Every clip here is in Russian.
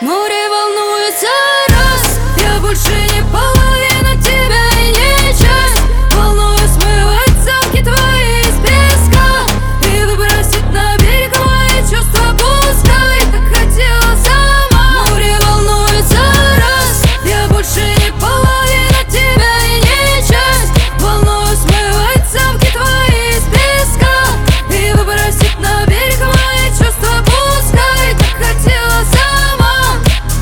Море волнуется раз, я больше не половина тебя и не часть. Волною смывать замки твои из песка и выбросить на берег мои чувства пускай. Так хотела сама. Море волнуется раз, я больше не половина тебя и не часть. Волною смывать замки твои из песка и выбросить на берег мои чувства пускай. Так хотела сама.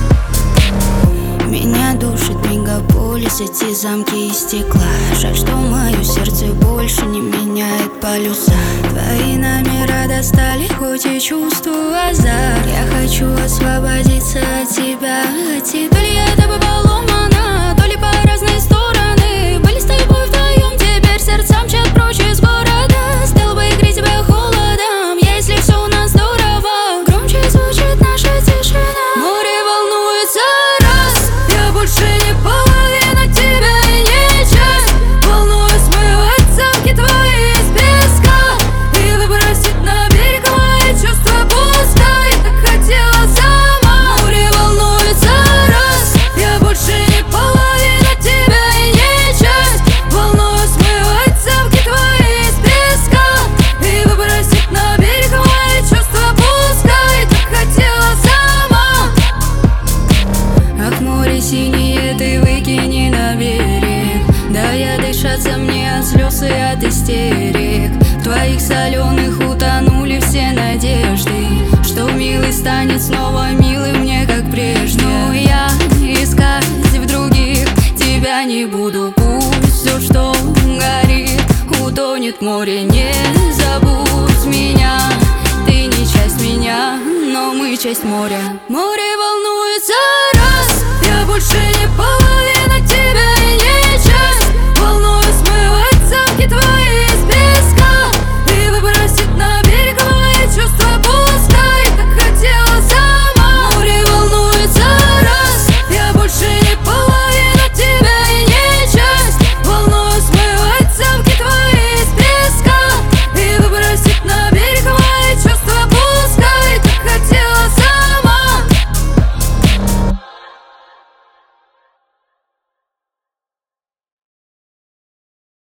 Меня душит мегаполис, эти замки из стекла. Жаль, что мое сердце больше не меняет полюса. Твои номера достали, хоть и чувствую азарт. Я хочу освободиться от тебя, то ли я тобой поломана, то ли по разные стороны. Были с тобой вдвоем, теперь сердца мчат прочь из города. Стал бы играть тебя холодом, если все у нас здорово. Громче звучит наша тишина. Море волнуется раз, я больше не половина тебя и не часть. Волною смывать замки твои из песка и выбросить на берег мои чувства пускай. Так хотела сама. Море волнуется раз, я больше не половина тебя и не часть. Волною смывать замки твои из песка и выбросить на берег мои чувства пускай. Так хотела сама. Ах, море синее, ты выкини на берег. Да я дышаться мне от слез и от истерик. В твоих соленых утонули все надежды, что милый станет снова милым мне, как прежде. Но я искать в других тебя не буду. Пусть все, что горит, утонет в море. Не забудь меня, ты не часть меня, но мы часть моря. Море волнуется раз, я больше не